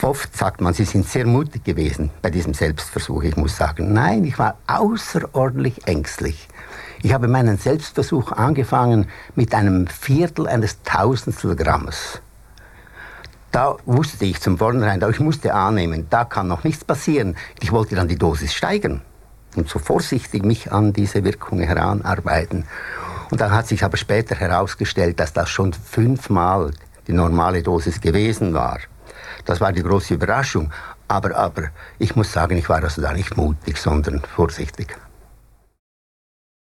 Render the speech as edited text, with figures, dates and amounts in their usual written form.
Oft sagt man, Sie sind sehr mutig gewesen bei diesem Selbstversuch. Ich muss sagen, nein, ich war außerordentlich ängstlich. Ich habe meinen Selbstversuch angefangen mit einem Viertel eines Tausendstel Grammes. Da wusste ich zum Vornherein, ich musste annehmen, da kann noch nichts passieren. Ich wollte dann die Dosis steigern und so vorsichtig mich an diese Wirkung heranarbeiten. Und dann hat sich aber später herausgestellt, dass das schon 5-mal die normale Dosis gewesen war. Das war die große Überraschung. Aber ich muss sagen, ich war also da nicht mutig, sondern vorsichtig.